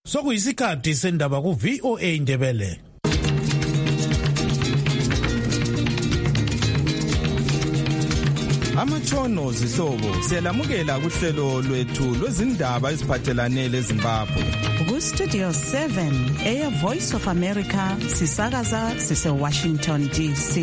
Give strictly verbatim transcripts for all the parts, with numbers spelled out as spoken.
Sokuyisikhathi sendaba ku V O A Ndebele. Amatshono zihlobo siyalamukela kuhlelo lwethu lwezindaba eziphathelane leZimbabwe. Ku Studio seven Air Voice of America sisakaza sise Washington D C.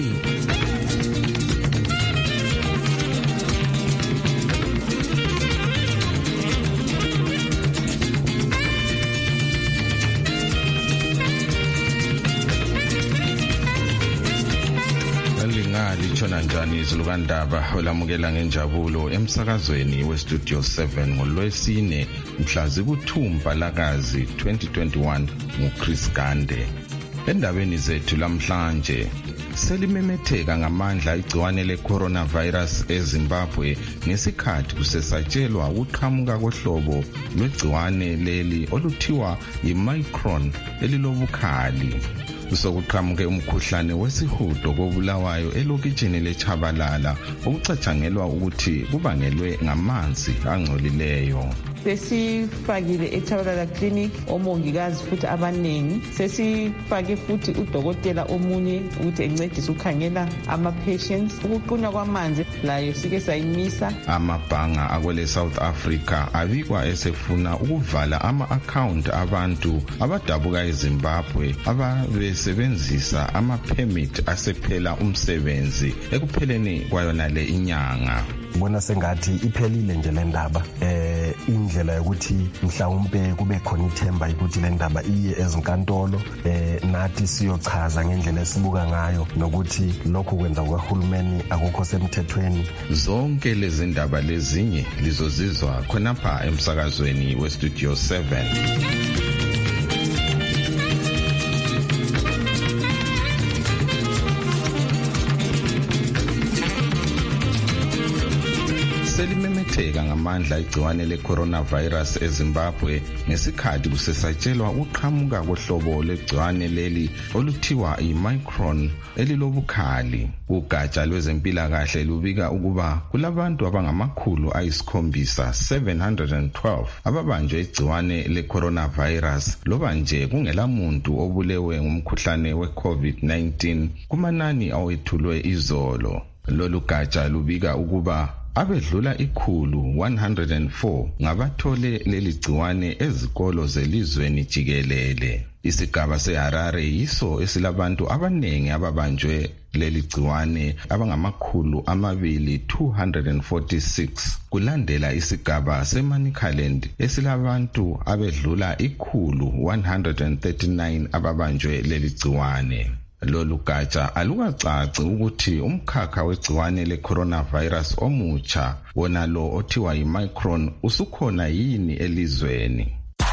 Litshona njani izilukandaba olamukela ngenjabulo emsakazweni we Studio seven ngolwesine mhla zikuthumba lakazi twenty twenty-one nguChris Gande. Endabeni zethu lamhlanje selimemetheka ngamandla igciwane le-coronavirus eZimbabwe ngesikhathi kusesatshelwa ukuqhamuka kohlobo lwegciwane leli oluthiwa yi-Omicron elilobukhali. Kusokuqhamuke umkhuhlane wesihudo kobulawayo elokitshini leChabalala okucatshangelwa ukuthi kubangelwe ngamanzi angcolileyo. Sesifakile eChabalala Clinic omongikazi futhi abanengi. Sesifake futhi udokotela omunye ukuthi encedise ukukhangela ama-patients. Ukuquna kwamanzi layo sike sayimisa. Amabhanga akwele South Africa abikwa esefuna ukuvala ama-account abantu abadabuka eZimbabwe ababesebenzisa ama-permit asephela umsebenzi ekupheleni kwayona le inyanga. Bona sengathi iphelile nje le ndaba eh indlela yokuthi mhlawumbe kube khona ithemba ukuthi le ndaba iye ezinkantolo eh nathi siyochaza ngendlela esibuka ngayo nokuthi lokho kwenza kwaHulumeni akukho semthethweni. Zonke lezi ndaba lezinye lizozizwa khonapha emsakazweni we Studio seven. Selimemetheka ngamandla igciwane le-coronavirus eZimbabwe ngesikhathi kusesatshelwa ukuqhamuka kohlobo lwegciwane leli oluthiwa yi-Omicron elilobukhali. Ugatsha lwezempilakahle lubika ukuba kulabantu abangamakhulu ayisikhombisa seven hundred twelve ababanjwe igciwane le-coronavirus loba nje kungelamuntu obulewe ngumkhuhlane we-COVID nineteen kumanani awethulwe izolo. Lolu gatsha lubika ukuba abedlula ikhulu one hundred four ngabathole leli gciwane ezikolo zelizweni jikelele. Isigaba seHarare yiso esilabantu abanengi ababanjwe leli gciwane abangamakhulu amabili two hundred forty-six kulandela isigaba seManicaland esilabantu abedlula ikhulu one hundred thirty-nine ababanjwe leli gciwane. Lolu gatsha alukacaci ukuthi umkhakha wegciwane le-coronavirus omutsha wona lo othiwa yi-Omicron usukhona yini elizweni.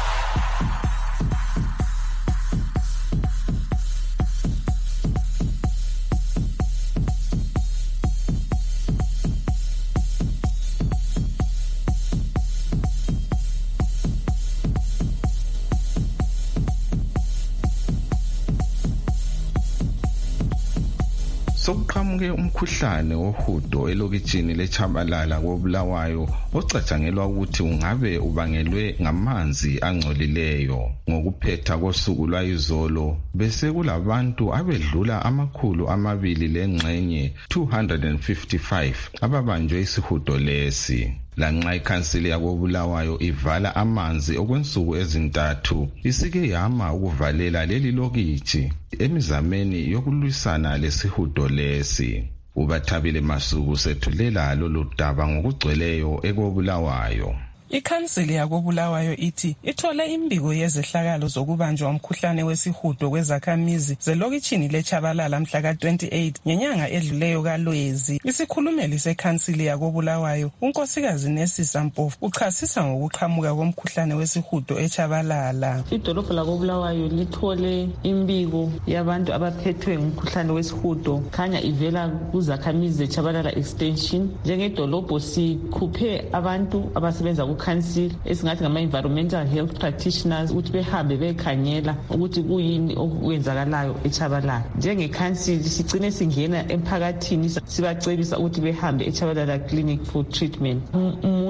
Sokuqhamuke umkhuhlane wohudo elokitshini leChabalala kobulawayo ocatshangelwa ukuthi ungabe ubangelwe ngamanzi angcolileyo. Ngokuphetha kosuku lwayizolo bese kulabantu abedlula amakhulu amabili lengxenye two hundred fifty-five ababanjwe isihudo lesi. Lanxa ikhansili yakobulawayo ivala amanzi okwensuku ezintathu isike yama ukuvalela leli lokitshi emizameni yokulwisana lesihudo lesi. Ubathabile Masuku sethulela lolu daba ngokugcweleyo ekobulawayo. Ikhansili yakobulawayo ithi ithole imbiko yezehlakalo zokubanjwa umkhuhlane wesihudo kwezakhamizi zelokitshini leChabalala mhla ka twenty-eight ngenyanga edluleyo kaLwezi. Isikhulumeli sekhansili yakobulawayo unkosikazi Nesisa Mpofu uchasisa ngokuqhamuka komkhuhlane wesihudo eChabalala. Idolobha lakobulawayo lithole imbiko yabantu abaphethwe ngumkhuhlane wesihudo khanya ivela kuzakhamizi zeChabalala extension. Njengedolobho sikhuphe abantu abasebenza council esingathi ngama-environmental health practitioners ukuthi behambe bekhangela ukuthi kuyini okwenzakalayo eChabalala. Njengekhansili sigcine singena emphakathini sibacebisa ukuthi behambe eChabalala clinic for treatment. Umuntu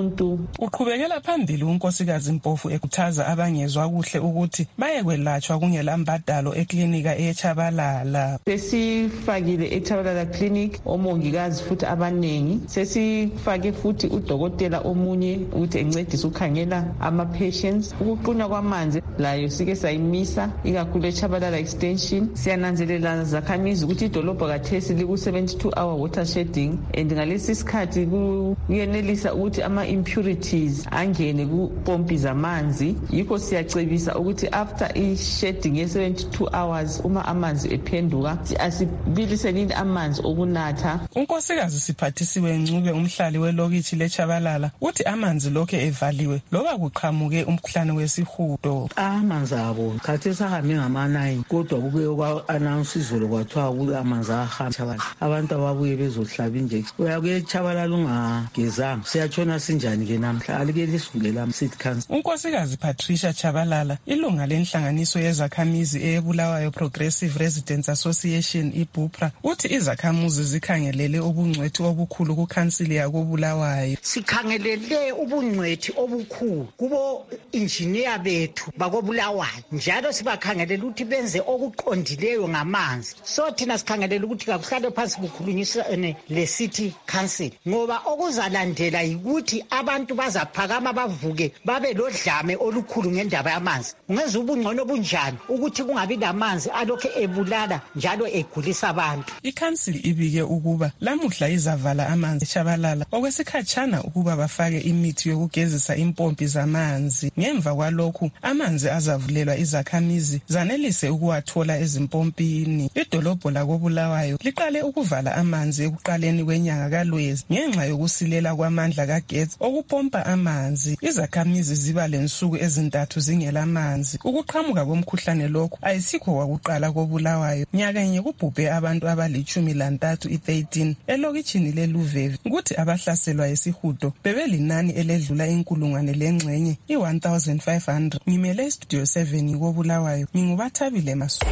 umuntu. Uqhubekela phambili unkosikazi Mpofu ekhuthaza abangezwa kuhle ukuthi baye kwelatshwa kungela mbadalo eklinika eChabalala. Sesifakile eChabalala clinic omongikazi futhi abanengi. Sesifake futhi udokotela omunye ukuthi encedise ukhangela ama patients. Ukuqunywa kwamanzi layo sike sayimisa ikakhulu eChabalala extension. Siyananzelela zakhamizi ukuthi idolobha kathesi liku seventy-two hour water shedding and ngalesi sikhathi kuyenelisa ukuthi ama impurities angene ku pompi zamanzi. Yikho siyacebisa ukuthi after i shedding ye seventy-two hours uma amanzi ephenduka asibiliselini amanzi okunatha. Unkosikazi Siphathisiwe Ncube umhlali welokithi leChabalala uthi amanzi lokho evaliwe loba kuqhamuke umkhuhlane wesihudo. Amanzi abo khathesi sahambe ngama nine kodwa kuke kwa announce izolo kwathiwa ukuthi amanzi ahamba. Abantu ababuye bezohlaba injection. Uyakuye eChabalala ungagezanga siyatshona sinjani ke namhla alike lisungela City Council. Unkosikazi Patricia Chabalala ilunga lenhlanganiso yezakhamizi eBulawayo Progressive Residents Association iBupra uthi izakhamuzi zikhangelele ubungcwethi obukhulu kuKhansili yakoBulawayo. Sikhangelele ubungcwethi obukhulu kubo engineer bethu bakoBulawayo njalo sibakhangelela ukuthi benze okuqondileyo ngamanzi. So thina sikhangelela ukuthi kakuhlale phansi kukhulunyisane le City Council ngoba okuzalandela yikuthi abantu bazaphakama bavuke babe lodlame olukhulu ngendaba yamanzi. Ungenza ubungcono obunjani ukuthi kungabi lamanzi alokho ebulala njalo egulisa abantu. Ikhansili ibike ukuba lamuhla izavala amanzi eChabalala okwesikhatshana ukuba bafake imithi yokugezisa impompi zamanzi. Ngemva kwalokhu amanzi azavulelwa izakhamizi zanelise ukuwathola ezimpompini. Idolobho lakoBulawayo liqale ukuvala amanzi ekuqaleni kwenyanga kaLwezi ngenxa yokusilela kwamandla kagetsi okupompa amanzi. Izakhamizi ziba lensuku ezintathu zingela amanzi. Ukuqhamuka komkhuhlane lokho ayisikho kwakuqala koBulawayo. Nyakanye kubhubhe abantu abalichumi lantathu i-thirteen elokitshini leLuvevi. Ukuthi abahlaselwa yisihudo bebelinani eledlula inkulungwane lengxenye i-one thousand five hundred. Ngimele iStudio seven koBulawayo. Ngingubathabile Masuku.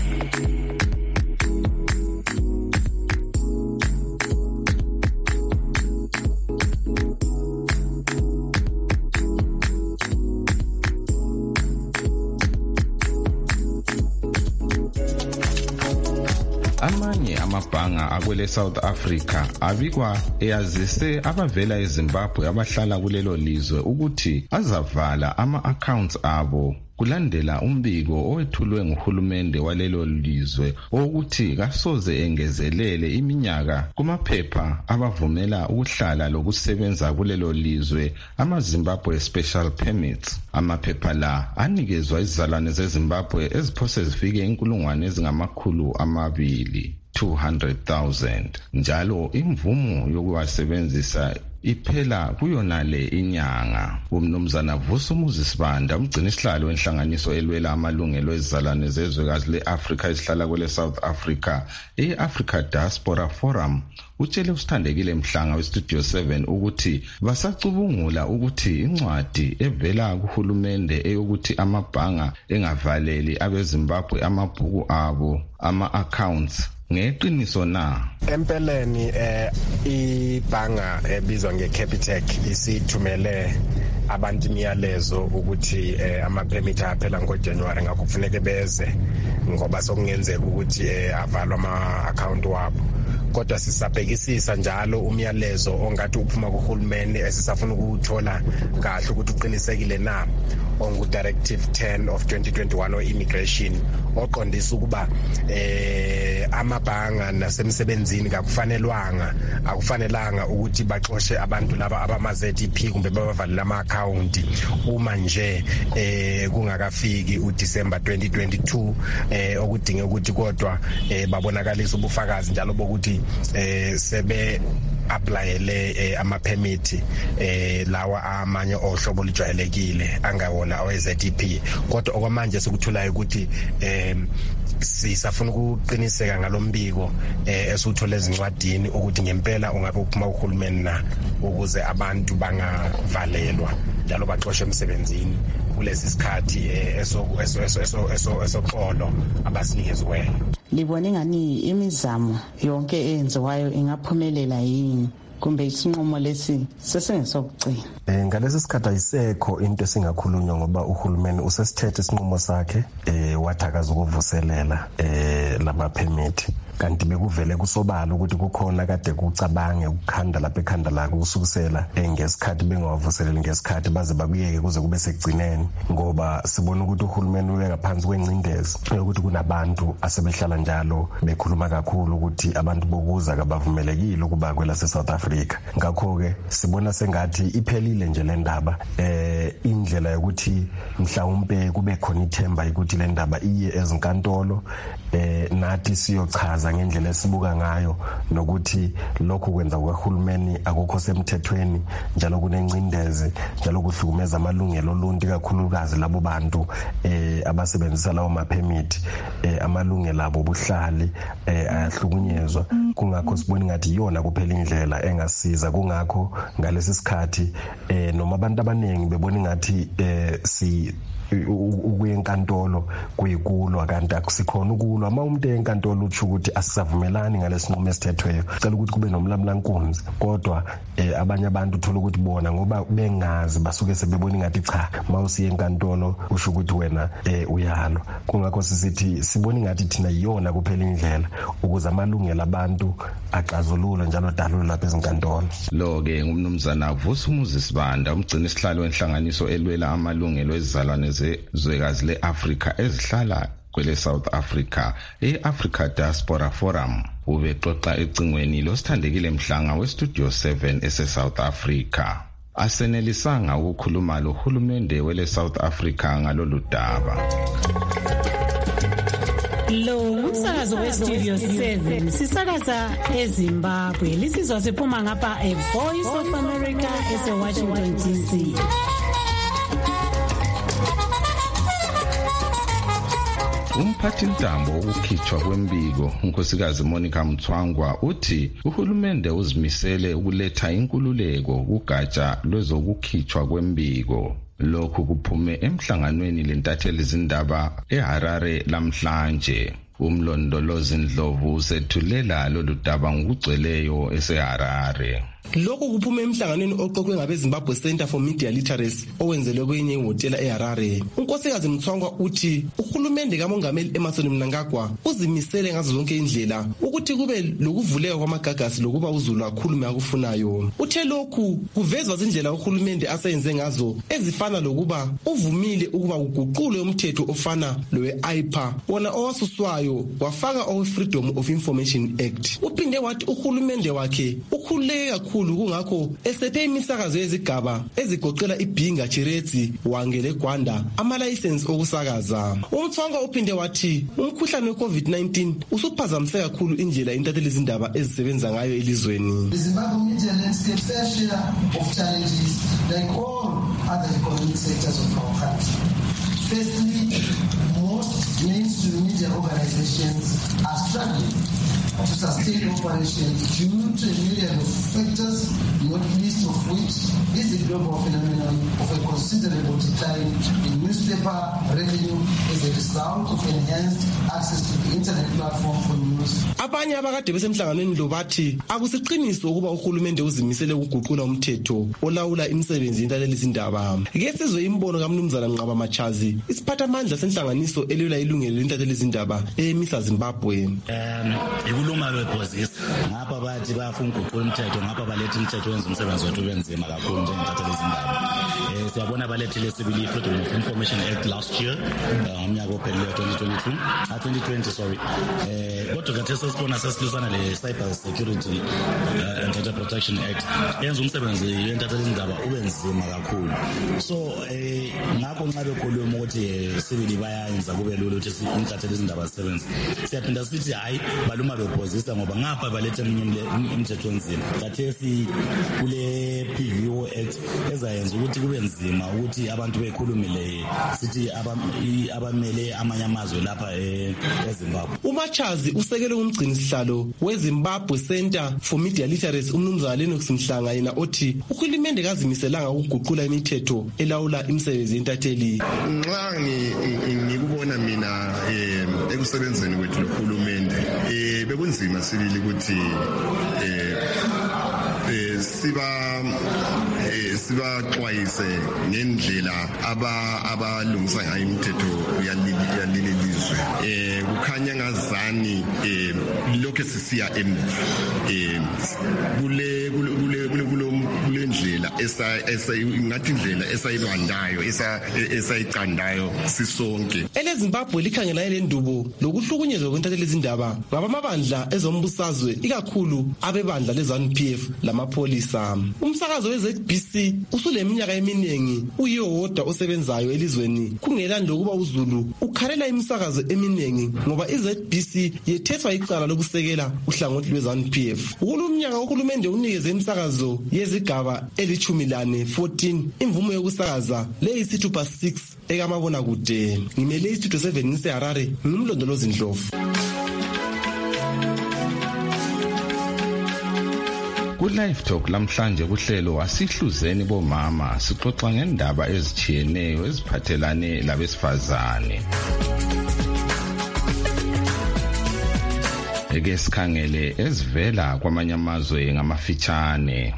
Amanye amabhanga akwele South Africa abikwa eyazise abavela eZimbabwe abahlala kulelo lizwe ukuthi azavala ama-accounts abo kulandela umbiko owethulwe nguhulumende walelo lizwe ukuthi kasoze engezelele iminyaka kumaphepha abavumela ukuhlala lokusebenza kulelo lizwe ama-Zimbabwe Special Permits. Amaphepha la anikezwa izizalwane zeZimbabwe eziphose zifike inkulungwane ezingamakhulu amabili two hundred thousand. Njalo imvumo yokuwasebenzisa iphela kuyonale inyanga. Umnumzana Vusumuzi Sibanda umgcini isihlalo wenhlanganiso elwela amalungelo ezizalwane zezwekazi leAfrica esihlala kwele South Africa e-Africa Diaspora Forum utshele usithandekile Mhlanga weStudio seven ukuthi basacubungula ukuthi incwadi evela kuhulumende eyokuthi amabhanga engavaleli abeZimbabwe amabhuku abo ama-accounts ngeqiniso na. Empeleni eh ibhanga ebizwa ngeCapitec isithumele abantu imiyalezo ukuthi eh, ama-permit aphela ngoJanuary ngakho kufuneka beze ngoba sokungenzeka ukuthi eh, avalwe ama-account wabo. Kodwa sisabhekisisa njalo umyalezo ongathi uphuma kuhulumeni esisafuna ukuthola kahle ukuthi uqinisekile na ongu Directive ten of twenty twenty-one o immigration oqondisa ukuba eh amabhanga nasemsebenzini kakufanelwanga akufanelanga ukuthi baxoshe abantu laba abama-Z D P kumbe babavalele ama-account uma nje eh kungakafiki uDecember twenty twenty-two eh okudinga ukuthi kodwa eh babonakalisa ubufakazi njalo bokuthi eh sebe applyele eh, ama permit eh lawa amanye ohlobo lijwayelekile angawona owe-Z D P kodwa okwamanje sikuthulayo ukuthi eh sisafuna ukuqiniseka ngalombiko eh esuthola ezincwadini ukuthi ngempela ungabe uphuma kuhulumeni na ukuze abantu bangavalelwa njalo baxoshwe emsebenzini kulesi sikhathi eso eso eso eso esoxolo abasinikezwe. Libone ngani imizamo yonke eyenziwayo ingaphumelela yini kumbe isinqumo lesi sesingesokugcina. Eh ngalesi sikhathi ayisekho into esingakhulunywa ngoba uhulumeni usesithethe isinqumo sakhe eh wathakaza ukuvuselela eh lama permit. Kanti bekuvele kusobala ukuthi kukhona kade kucabange ukukhanda lapha ekhanda la kusukusela ngesikhathi bengawavuseleli ngesikhathi baze bakuyeke kuze kube sekugcineni ngoba sibona ukuthi uhulumeni uyeka phansi kwencindezi ukuthi kunabantu asebehlala njalo bekhuluma kakhulu ukuthi abantu bokuza kabavumelekile ukuba kwela se-South Africa. Ngakho ke sibona sengathi iphelile nje le ndaba eh indlela yokuthi mhlawumbe kube khona ithemba ukuthi le ndaba iye ezinkantolo eh nathi siyochaza ngendlela esibuka ngayo nokuthi lokho kwenza kwahulumeni akukho semthethweni njalo kunencindezi njalo kuhlukumeza amalungelo oluntu kakhulukazi labo bantu eh abasebenzisa lawo ma permit eh amalungelo abo buhlali eh ayahlukunyezwa. Kungakho sibona ngathi yona kuphela indlela engasiza. Kungakho ngalesi sikhathi eh noma abantu abaningi bebona ngathi eh si ukuye enkantolo kuyikulwa kanti akusikhona ukulwa. Uma umuntu enkantolo uthi ukuthi asisavumelani ngalesinqumo esithethweyo cela ukuthi kube nomlamulankunzi kodwa eh, abanye abantu uthola ukuthi bona ngoba bengazi basuke sebebona ngathi cha mawusiye enkantolo usho ukuthi wena eh, uyalo. Kungakho sisithi sibona ngathi thina yona kuphela indlela ukuze amalungelo abantu axazululwe njalo dalulwe lapha ezinkantolo. Lo ke ngumnumzana Vusumuzi Sibanda umgcini isihlalo wenhlanganiso elwela amalungelo ezizalwane zwekazi le-Afrika ezihlala kwele South Africa e-Africa Diaspora Forum. Ubexoxa ecingweni losithandekile Mhlanga we-Studio seven ese-South Africa. Asenelisanga ukukhuluma lo hulumende wele South Africa ngalolu daba. Lo umsakazo we-Studio seven sisakaza eZimbabwe. Lisizwa siphuma ngapha e-Voice of America ese-Washington D C. Umphathi ntambo ukukhitshwa kwembiko unkosikazi Monica Mthwangwa uthi uhulumende uzimisele ukuletha inkululeko kugatsha lwezokukhitshwa kwembiko. Lokhu kuphume emhlanganweni lentatheli izindaba eHarare lamhlanje. Umlondolozi Ndlovu usethulela lolu daba ngokugcweleyo eseHarare. Lokho kuphume emhlanganweni oqoqwe ngabe Zimbabwe Center for Media Literacy owenzelwe kwenye ihotela eHarare. Unkosikazi Mthwangwa uthi uhulumende kaMongameli Emmerson Mnangagwa uzimisele ngazo zonke indlela ukuthi kube lokuvuleka kwamagagasi lokuba uzulu akhulume akufunayo. Uthe lokhu kuvezwa izindlela uhulumende aseyenze ngazo ezifana lokuba uvumile ukuba kuguqulwe umthetho ofana lowe-I P A wona owasuswayo wafaka owe Freedom of Information Act. Uphinde wathi uhulumende wakhe ukhululeke kakhulu kungakho esephe imisakazo yezigaba ezigoqela iBhinga Chiretsi wangele Gwanda ama-license okusakaza. Umthwangwa uphinde wathi umkhuhlane we-COVID nineteen usuphazamisa kakhulu indlela intatheli izindaba ezisebenza ngayo elizweni. The Zimbabwe media landscape fair share of challenges like all other economic sectors of our country. Firstly, most mainstream media organizations are struggling to sustain operations due to a myriad of factors, not least of which is the global phenomenon of a considerable decline in newspaper revenue as a result of enhanced access to the internet platform for news. Abanye abakade besemhlanganweni lo bathi akusiqiniso ukuba uhulumende uzimisele ukuguqula umthetho olawula imisebenzi yentatheli izindaba. Ke sizwe imbono kaMnumzana Nqaba Machazi isiphathamandla senhlanganiso elwela ilungelo lentatheli izindaba eMisa Zimbabwe. Um Luma bephosisa ngapha bathi bafuna ukuguqula umthetho ngapha baletha umthetho wenza umsebenzi wethu ubenzima kakhulu njengentatheli izindaba. Eh siyabona balethile sibili Freedom of Information Act last year ngomnyaka ophelileyo twenty twenty-two ah twenty twenty sorry. Eh kodwa kathesa sibona sesilusana le Cyber Security uh, and Data Protection Act yenza umsebenzi wentatheli izindaba ubenzima kakhulu. So eh ngakho nxa bekhuluma ukuthi sibili bayayenza kube lula ukuthi intatheli izindaba zisebenze. Siyaphinda sithi hayi baluma bephosisa ngoba ngapha baletha umthetho onzima. Kathesi kule P V O Act ezayenza ukuthi kube nzima ukuthi abantu bekhulumile sithi abamele amanye amazwe lapha eZimbabwe. uMachazi usekele umgcini sihlalo weZimbabwe Center for Media Literacy umnumzana Lennox Mhlanga yena othi uhulumende kazimiselanga ukuguqula imithetho elawula imisebenzi yentatheli. Nxa ngikubona mina ekusebenzeni kwethulohulumende eh bekunzima sibili ukuthi eh eh siba eh sibaxwayise ngendlela aba abalungisa ngayo imithetho yalelizwe. Eh kukhanya ngazani eh lokho sisiya emuva. Eh kule kule kule kule ndlela esa ngathi indlela esayibandayo esa esayicandayo sisonke. EleZimbabwe likhangela lendubo lokuhlukunyezwa kwentathelezi izindaba ngabamabandla ezombusazwe ikakhulu abebandla leZANU P F lamapolisa. Umsakazo we-Z B C usuleminyaka eminingi uyewodwa osebenzayo elizweni kungelanda ukuba uZulu ukhalela imisakazo eminingi ngoba i-Z B C yethethwa icala lokusekela uhlangothi lweZANU P F. Ukulumnyaka uhulumende unikeze imisakazo yezigaba elithumi lane fourteen imvumo yokusakaza leyisithupha six ekamabona kude. Ngimele istudio seven ngiseHarare ngimlondolozi Ndlovu. Ku-Live Talk lamhlanje kuhlelo wasihluzeni bomama sixoxa ngendaba ezitshiyeneyo eziphathelane labesifazane. Eke sikhangele ezivela kwamanye amazwe ngamafitshane.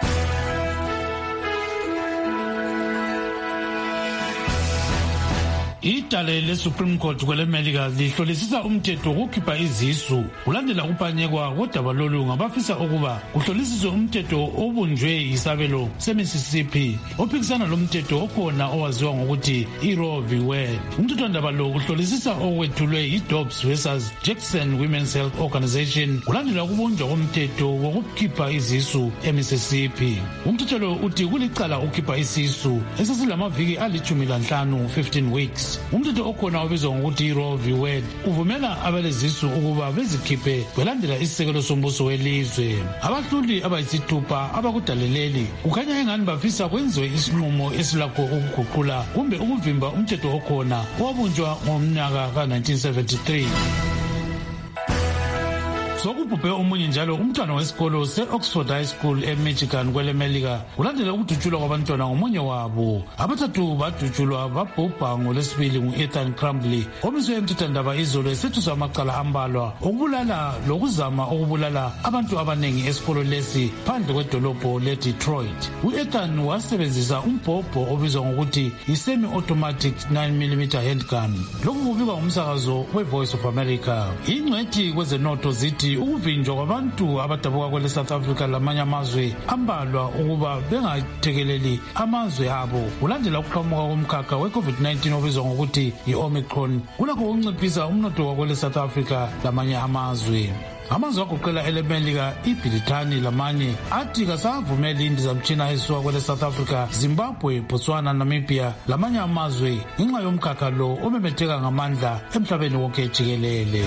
Idale le-Supreme Court kwelemelika lihlolisisa umthetho wokukhipha izisu ulandela ukuphanyekwa kodaba lolu ngabafisa ukuba kuhlolisiswe umthetho obunjwe yisabelo se-Mississippi ophikisana lo mthetho okhona owaziwa ngokuthi i-Roe v. Wade. Umthethwandaba lo uhlolisisa okwethulwe yi-Dobbs versus Jackson Women's Health Organization kulandela ukubunjwa komthetho wokukhipha izisu e-Mississippi. Umthetho lo uthi kulicala ukukhipha isisu esesilamaviki alithumi lanhlanu fifteen weeks. Umthetho okhona obizwa ngokuthi i-Roe v. Wade uvumela abalezisu ukuba bezikhiphe belandela isisekelo sombuso welizwe. Abahluli abayisithupha abakudaleleli kukhanya engani bafisa kwenziwe isinqumo esilakho ukuguqula kumbe ukuvimba umthetho okhona owabunjwa ngomnyaka ka nineteen seventy-three. Sokubhubhe omunye njalo umntwana wesikolo se-Oxford High School eMichigan kwelemelika kulandela ukudutshulwa kwabantwana ngomunye wabo. Abathathu badutshulwa babhubha ngolesibili ngu-Ethan Crumbley omiswe emthethwandaba izolo esethuswa amacala ambalwa okubulala lokuzama ukubulala abantu abanengi esikolo lesi phandle kwedolobho le-Detroit. U-Ethan wasebenzisa umbhobho obizwa ngokuthi i-semi-automatic nine millimeter handgun. Lokhu kubikwa ngumsakazo we-Voice of America. Ingcwethi kwezenotho zithi ukuvinjwa kwabantu abadabuka kwele South Africa lamanye amazwe ambalwa ukuba bengathekeleli amazwe abo kulandela ukuqhamuka komkhakha we-COVID nineteen obizwa ngokuthi i-Omicron kulakho ukunciphisa umnotho wakwele South Africa lamanye amazwe. Amazwe agoqela elemelika, iBrithani lamanye athi kasavumeli indizamtshina ezisuka kwele South Africa, Zimbabwe, Botswana, Namibia lamanye amazwe ngenxa yomkhakha lo omemetheka ngamandla emhlabeni wonke jikelele.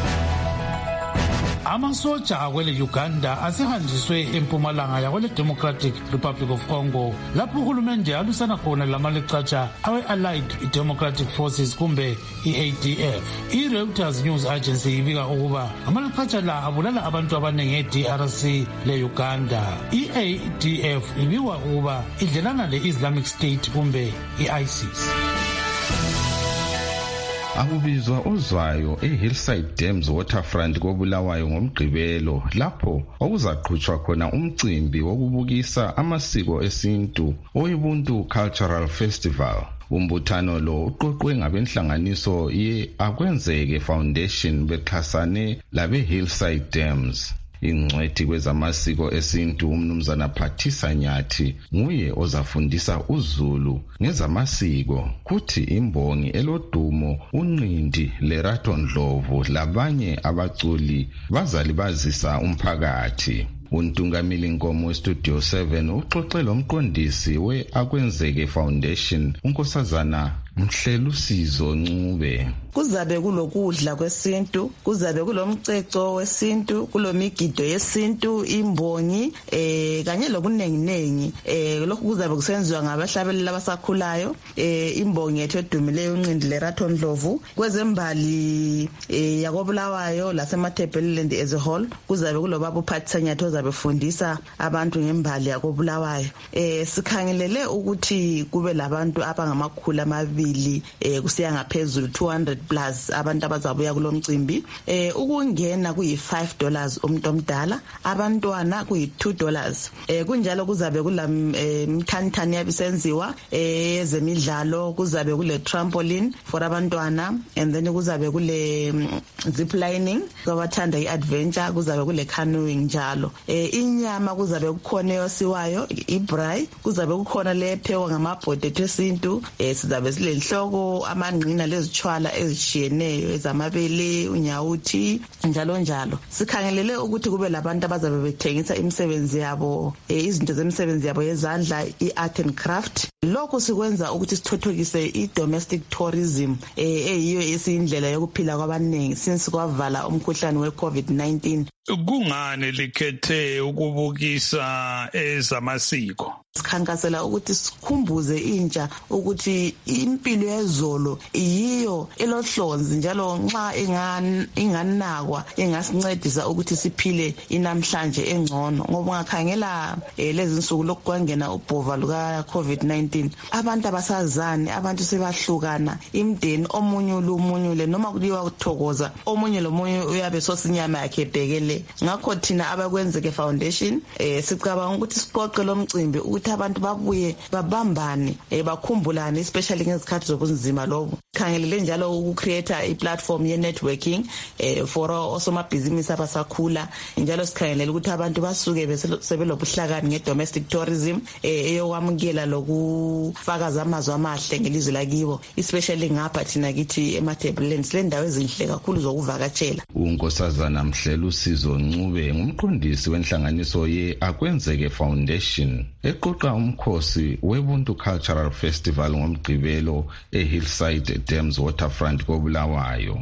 Amasoja akwele Uganda asehanjiswe empumalanga yakwele Democratic Republic of Congo lapho uhulumende alusana khona lamalecatsha awe-Allied Democratic Forces kumbe i-A D F. I-Reuters News Agency ibika ukuba amalecatsha la abulala abantu abanengi e-D R C le-Uganda. I-A D F ibikwa ukuba idlelana le-Islamic State kumbe i-ISIS. Akubizwa ozwayo eHillside Dams Waterfront koBulawayo ngomgqibelo lapho okuzaqhutshwa khona umcimbi wokubukisa amasiko esintu oyiBuntu Cultural Festival. Umbuthano lo uqoqwe ngabenhlanganiso ye-Akwenzeke Foundation bexhasane labe-Hillside Dams. Ingcwethi kwezamasiko esintu umnumzana Phathisa Nyathi nguye ozafundisa uZulu ngezamasiko kuthi imbongi elodumo uNqindi Lerato Ndlovu labanye abaculi bazalibazisa umphakathi. Untungamili Nkomo weStudio seven uxoxe lomqondisi we-Akwenzeke Foundation unkosazana Mhlelusizo Ncube. Kuzabe kulokudla kwesintu, kuzabe kulomceco wesintu, kulomigido yesintu, imbongi eh kanye lokunenginengi. Eh lokhu kuzabe kusenziwa ngabahlabeleli abasakhulayo. Eh imbongi yethu edumileyo uNqindi Lerato Ndlovu kwezembali eh yakoBulawayo lasemaThebeleland as a whole. Kuzabe kulobaba uPhathisa Nyathi ozabe fundisa abantu ngembali yakoBulawayo. Eh sikhangelele ukuthi kube labantu abangamakhulu amabili ababili eh kusiya ngaphezulu two hundred plus abantu abazabuya kulomcimbi. Eh ukungena kuyi five dollars umuntu omdala, abantwana kuyi two dollars. Eh kunjalo kuzabe kula mthanithani yabisenziwa eh zemidlalo, kuzabe kule trampoline for abantwana, and then kuzabe kule zip lining kwabathanda iadventure, kuzabe kule canoeing njalo. Eh inyama kuzabe kukhona yosiwayo ibrai, kuzabe kukhona lephekwa ngamabhodi esintu. Eh sizabe silenhloko amanqina lezithwala ezishiyeneyo ezamabele, unyawuthi njalo njalo. Sikhangelele ukuthi kube labantu abazabe bethengisa imisebenzi yabo, eh izinto zemisebenzi yabo yezandla, i-art and craft. Lokho sikwenza ukuthi sithothokise i-domestic tourism eh eyiyo esiyindlela yokuphila kwabaningi since kwavala umkhuhlane we-COVID nineteen. Kungani likhethe ukubukisa ezamasiko? Sikhankasela ukuthi sikhumbuze intsha ukuthi impilo yezolo iyiyo elohlonzi, njalo nxa inganakwa ingasincedisa ukuthi siphile inamhlanje engcono. Ngoba ungakhangela lezi nsuku lokwangena ubhova luka COVID nineteen, abantu abasazani, abantu sebahlukana, imdeni omunye lumunyule, noma kuliwa kuthokoza omunye lomunye uyabe sosinyama yakhe ebhekele. Ngakho thina abakwenzeke foundation eh sicabanga ukuthi siqoqe lo mcimbi ukuthi abantu babuye babambane eh bakhumbulane, especially ngezikhathi zobunzima lobo. Khangelele njalo ukucreate i-platform ye-networking eh for osomabhizinisi abasakhula, njalo sikhangelele ukuthi abantu basuke besebelobuhlakani nge-domestic tourism eh eyokwamukela lokufakaza amazwi amahle ngelizwe lakibo, especially ngapha thina kithi eMatabeleland le ndawo ezinhle kakhulu zokuvakatshela. uNkosazana Mhlelo Usizo Ncube ngumqondisi wenhlanganiso ye-Akwenzeke Foundation eqoqa umkhosi weBuntu Cultural Festival ngomgqibelo eHillside Dams Waterfront koBulawayo.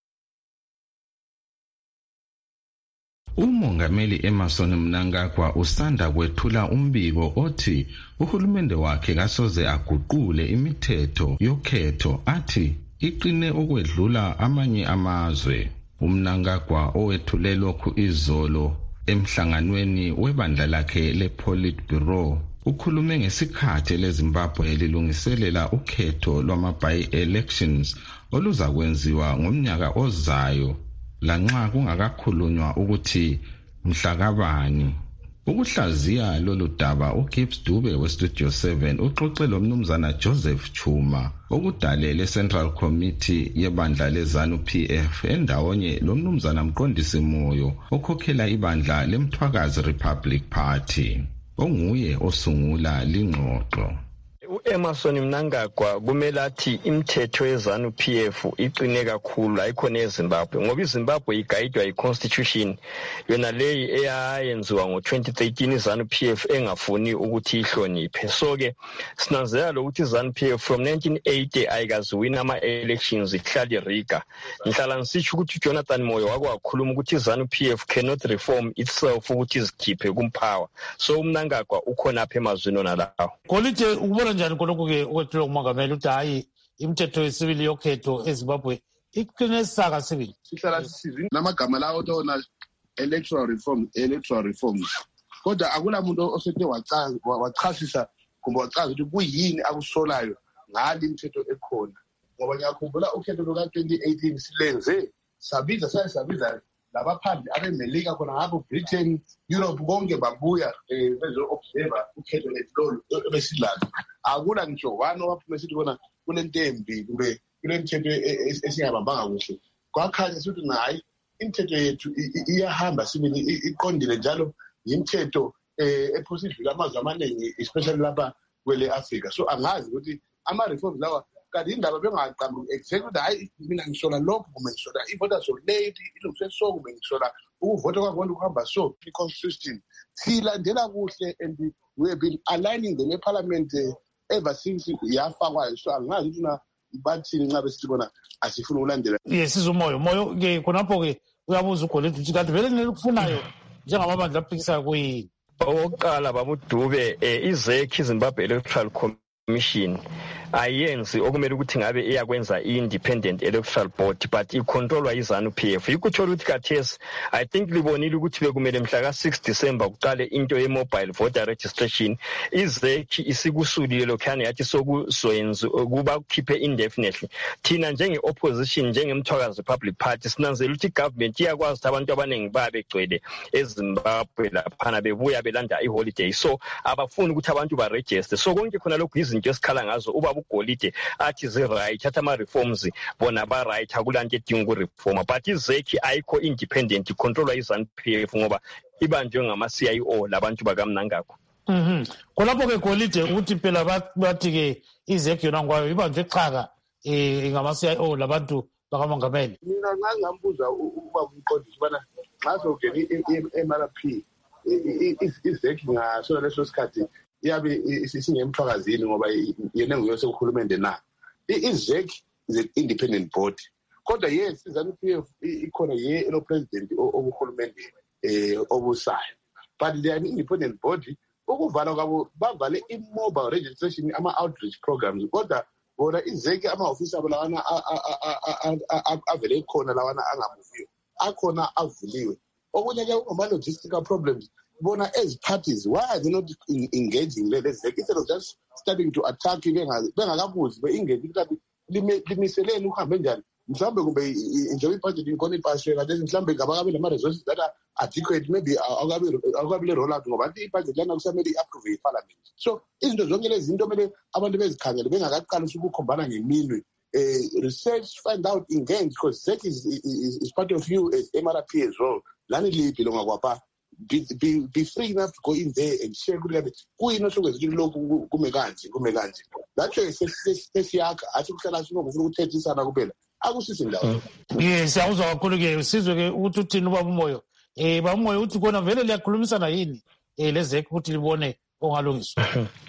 Umongameli Emmerson Mnangagwa usanda kwethula umbiko othi uhulumende wakhe kasoze aguqule imithetho yokhetho, athi iqine ukwedlula amanye amazwe. uMnangagwa owethule lokhu izolo emhlanganweni webandla lakhe lePolitburo ukhulume ngesikhathi leZimbabwe elilungiselela ukhetho lwama-by-elections oluzakwenziwa ngomnyaka ozayo lanxa kungakakhulunywa ukuthi mhlakabani. Ukuhlaziya lolu daba uGibbs Dube weStudio seven uxoxe lomnumzana Joseph Chuma okudalele Central Committee yebandla leZANU P F endawonye lomnumzana Mqondisi Moyo okhokhela ibandla leMthwakazi Republic Party onguye osungula lingxoxo. uEmmerson Mnangagwa kumele athi imithetho yeZANU P F iqine kakhulu ayikhona eZimbabwe, ngoba iZimbabwe igayidwa yiConstitution yona leyi eyayenziwa ngo twenty thirteen iZANU P F engafuni ukuthi ihloniphe. So ke sinanzelela ukuthi iZANU P F from nineteen eighty ayikaziwina ama-elections ihlala iriga. Ngihlala ngisitsho ukuthi uJonathan Moyo wakwakhuluma ukuthi iZANU P F cannot reform itself ukuthi izikhiphe kumpower. So uMnangagwa ukhona apha emazwini ona lawo. Kolite ubona njani koloko ke okwethulwa ngumongameli ukuthi hayi imithetho yesibili yokhetho eZimbabwe iqine isaka sibili? Sihlala sisizwe namagama lawo tona electoral reform electoral reforms, kodwa akula muntu osethe wachasisa kumbe wachaza ukuthi kuyini akusolayo ngale imithetho ekhona. Ngoba ngiyakhumbula ukhetho luka twenty eighteen silenze sabiza sayisabiza labaphandle abemelika khona ngapho Britain, Europe konke babuya bezo observer ukhetho lolu besidlala. Akula ngisho wano waphume sithi bona kunentembi kumbe kunemithetho esingabambanga kuhle. Kwakhanya sithi nayi imithetho yethu iyahamba sibili iqondile njalo imithetho ephosiswe amazwe amaningi especially lapha kwele Africa. So angazi ukuthi ama reforms lawa kanti indaba bengaqambi exactly hayi mina ngisola lokho kumbe ngisola ivota so late ilungise so kumbe ngisola ukuvota kwabantu kuhamba so consistent. Silandela kuhle and we have been aligning the parliament ever since yafakwa. So angazi ukuthi na bathi nxa besibona asifuna ulandela. Yes, izumoyo moyo ke khonapho ke uyabuza uGolide ukuthi kanti vele nelikufunayo njengababandla aphikisa kuyini? Oqala babuDube izekhi iZimbabwe Electoral Commission ayenzi okumele ukuthi ngabe iyakwenza i-independent electoral board but icontrolwa yi-ZANU-P F. Ikuthola ukuthi kathesi I think libonile ukuthi bekumele mhla ka six December kuqale into ye-mobile voter registration. izeki isikusulile lokhane yathi sokuzoyenza kuba kukhiphe indefinitely. Thina njenge-opposition njengeMthwakazi Republic Party sinanzela ukuthi i-government iyakwazi ukuthi abantu abaningi babegcwele eZimbabwe laphana bebuya belanda i-holiday, so abafuni ukuthi abantu baregister. So konke khona lokhu izinto esikhala ngazo ubaba uGolide athi zi-right, athi ama-reforms bona ba-right, akulanto edinga ukureforma, but izeki ayikho independent icontrolwa yi-ZANU-P F ngoba ibanjwe ngama-C I O labantu bakaMnangagwa. Mhm. Khonapho-ke Golide uthi phela bathi-ke izeki yona ngwayo ibanjwe xhaka um ngama-C I O labantu bakamongameli. Mina nxa ngambuza ubaba umqondisi ubana nxa sokungena i-M R P izeki ngasona leso sikhathi iyabe isingemthwakazini ngoba yena nguye sekuhulumende na. Izeki is an independent body. Kodwa yes, iZANU-P F ikhona ye elo-president obuhulumende um obusayo. But they are an independent body. Ukuvala kwabo bavale i-mobile registration, ama-outreach programs. Kodwa bona izeki ama-ofisi abo lawana avele khona lawana angamuviyo. Akhona avuliwe. Okunye-ke ungama-logistical problems. Bona as parties, why are they not engaging lezeki? Instead of just starting to attack bengakabuzi be-engage ukuthi limiseleni uhambe njani. Mhlawumbe kumbe njengoba ibudget inkhona ipashe kathesi mhlawumbe ngabakabe nama-resources that are adequate, maybe akukabe le-roll out ngoba ibudget lana kusamele i-approve yi-parliament. So izinto zonke lezi zinto kumele abantu bezikhangele bengakaqali ukukhombana ngeminwe. Uh, research, find out, engage, because Z E C is, is, is part of you as M R P as well. Lani li belonga kwapa. Be, be, be free enough to go in there and share good habits. Kuyino sokwenzile lokhu kumekanje kumekanje. That way sesiyakha athi kuhlala sino kufuna ukuthethisana kuphela. Akusisi ndawo. Yes, awuzwa kakhulu ke sizwe ke ukuthi uthini ubaba umoyo. Eh baba umoyo uthi kona vele liyakhulumisana yini eh lezeke ukuthi libone ongalungiswa.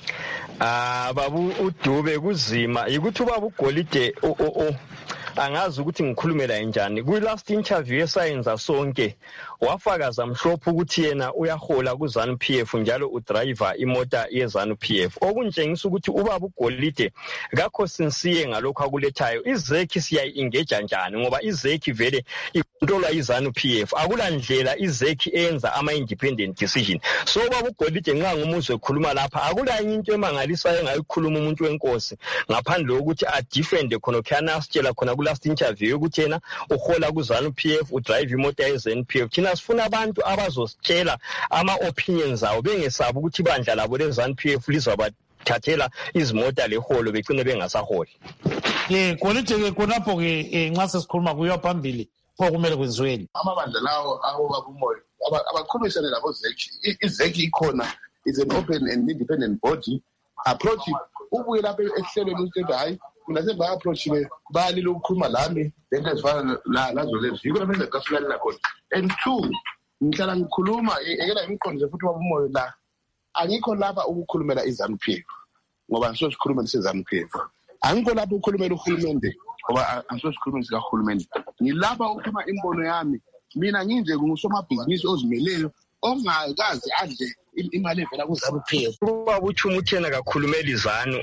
Ah babu uDube kuzima ukuthi ubaba uGolide o o angazi ukuthi ngikhulumela kanjani. Kwi last interview yesayenza sonke wafakaza mhlophe ukuthi yena uyahola ku ZANU-P F njalo udriver imota ye ZANU-P F. Okuntshengisa ukuthi ubaba uGolide kakho sinsiye ngalokho akulethayo. Izeki siyayi-engage njani ngoba izeki vele icontrolwa yi-ZANU-P F. Akulandlela izeki eyenza ama-independent decision. So ubaba uGolide nxa ngumuzwe ekhuluma lapha akulanye into emangalisayo engayikhuluma umuntu wenkosi ngaphandle kokuthi adefende khona khana asitshela khona ku last interview ukuthi yena uhola ku ZANU-P F udrive imota ye ZANU-P F. Thina sifuna abantu abazositshela ama-opinions awo bengesabi ukuthi ibandla labo le ZANU-P F lizobathathela izimota leholo begcine bengasaholi. Eh Golide-ke khonapho-ke nxa sesikhuluma kuyiwa phambili pho kumele kwenziweni. Amabandla lawo abobaba umoyo abakhulumisane labo zeki. Izeki ikhona is an open and independent body. Approach ubuye lapha ehlelweni ukuthi hayi mina semba-approach bayalile ukukhuluma lami lento ezifana nazo lezi yiko lapha engaqasilalela khona. And two, ngihlala ngikhuluma ekela imiqondiso futhi wabo umoyo la angikho lapha ukukhulumela iZANU-P F ngoba ngiso sikhulumela seZANU-P F. Angikho lapha ukukhulumela uhulumende ngoba angiso sikhulumela sikahulumende. Ngilapha ukukhuluma imbono yami. Mina nginje ngusomabhizinisi ozimeleyo ongakazi adle imali evela ku ZANU-P F. Ubaba uThuma uthena kakhulumela iZANU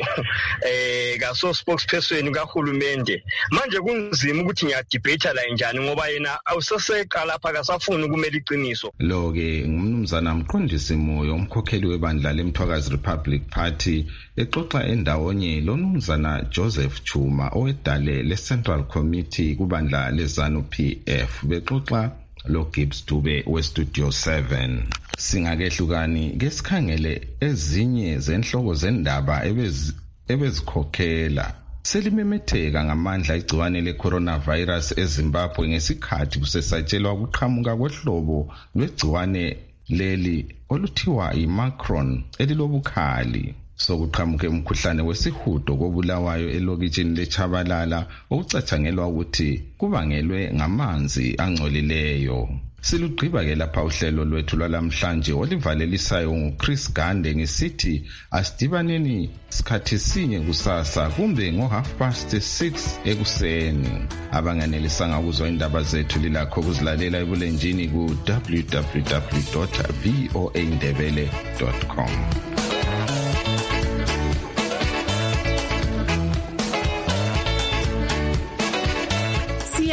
eh kaso spokesperson kahulumende. Manje kunzima ukuthi ngiyadebate la njani ngoba yena awuseseka lapha kasafuni ukumela iqiniso. Lo ke ngumnumzana Mqondisi Moyo umkhokheli webandla leMthwakazi Republic Party exoxa endawonye lo mnumzana Joseph Chuma owedale le-Central Committee kubandla le-ZANU-P F bexoxa lo Gibbs Dube we Studio seven. Singakehlukani ke sikhangele ezinye zenhloko zendaba ebez ebezikhokhela selimemetheka ngamandla igciwane le-coronavirus eZimbabwe ngesikhathi kusesatshelwa ukuqhamuka kwehlobo lwegciwane leli oluthiwa iMicron elilobukhali. Sokuqhamuke umkhuhlane wesihudo kobulawayo elokitshini leChabalala okucathangelwa ukuthi kubangelwe ngamanzi angcolileyo. Silugqiba ke lapha uhlelo lwethu lwalamhlanje olivalelisayo nguChris Gande ngisithi asidibaneni sikhathi sinye kusasa kumbe ngo half past six ekuseni. Abanganelisanga ukuzwa indaba zethu lilakho kuzilalela ebulenjini ku w w w dot voa ndebele dot com.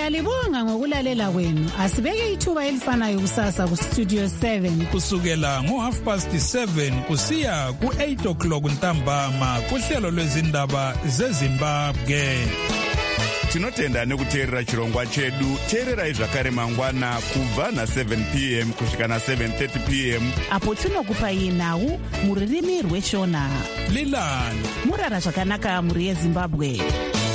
Siyalibonga ngokulalela kwenu. Asibeke ithuba elifanayo kusasa ku Studio seven. Kusukela ngo half past seven kusiya ku eight o'clock ntambama kuhlelo lwezindaba zeZimbabwe. Tinotenda nekuteerera chirongwa chedu. Teererai zvakare mangwana kubva na seven p m kusvika na seven thirty p m apo tinokupai nhau muririmi rweshona. Lilani murara zvakanaka muri yeZimbabwe.